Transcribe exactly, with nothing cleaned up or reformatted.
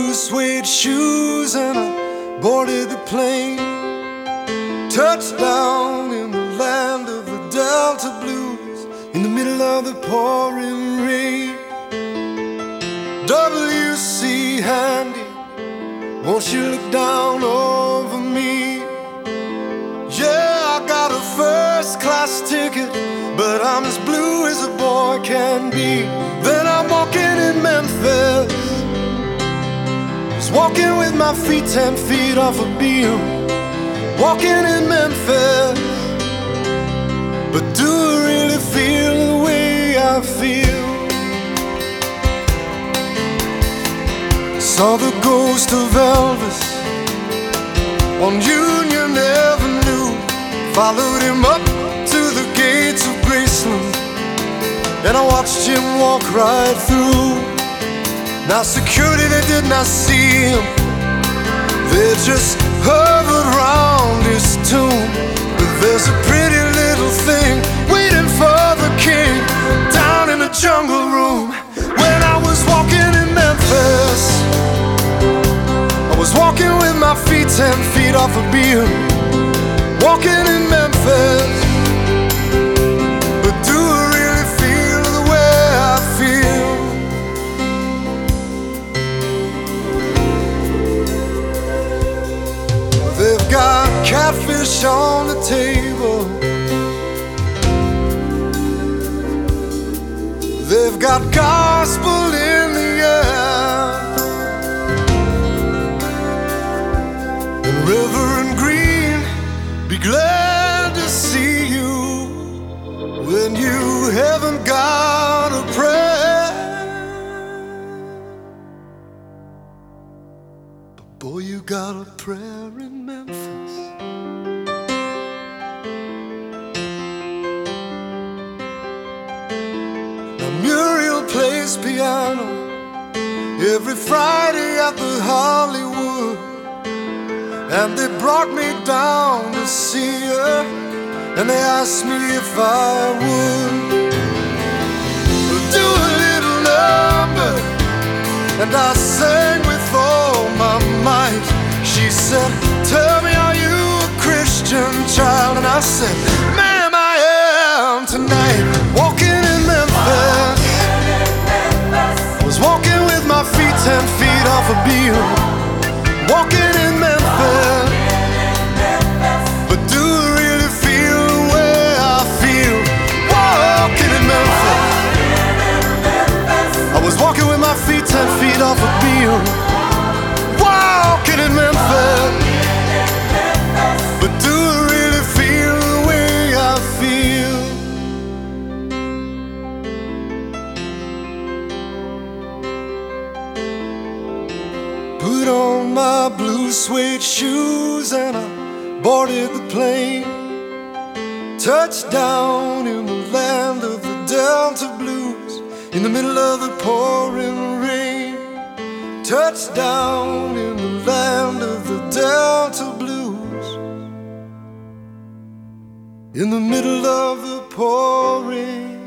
blue suede shoes and I boarded the plane. Touchdown in the land of the Delta Blues, in the middle of the pouring rain. W C Handy, won't you look down over me? Yeah, I got a first class ticket, but I'm as blue as a boy can be. Then I'm walking in Memphis, just walking with my feet ten feet off a beam. Walking in Memphis, but do I really feel the way I feel? Saw the ghost of Elvis on Union Avenue, followed him up to the gates of Graceland, and I watched him walk right through. Now security, they did not see him, they just hovered round his tomb. But there's a pretty little thing waiting for the king down in the jungle room. When I was walking in Memphis, I was walking with my feet ten feet off a beam. Walking in Memphis, but do I really feel the way I feel? They've got catfish on the table, they've got gospel in the air, and Reverend Green, be glad to see you when you haven't got a prayer. But boy, you got a prayer in Memphis. Now Muriel plays piano every Friday at the Hollywood, and they brought me down to see her, and they asked me if I would do a little number, and I sang with all my might. She said, tell me, are you a Christian child? And I said, ma'am, I am tonight. Walking in Memphis, I was walking with my feet ten feet off a beam. Walking in Memphis, but do I really feel the way I feel? Walking in Memphis, I was walking with my feet ten feet off a beam. Walking in Memphis, but do I really feel the way I feel? Put on my blue suede shoes and I boarded the plane. Touchdown in the land of the Delta Blues, in the middle of the pouring rain. Touchdown in the land of the Delta Blues, in the middle of the pouring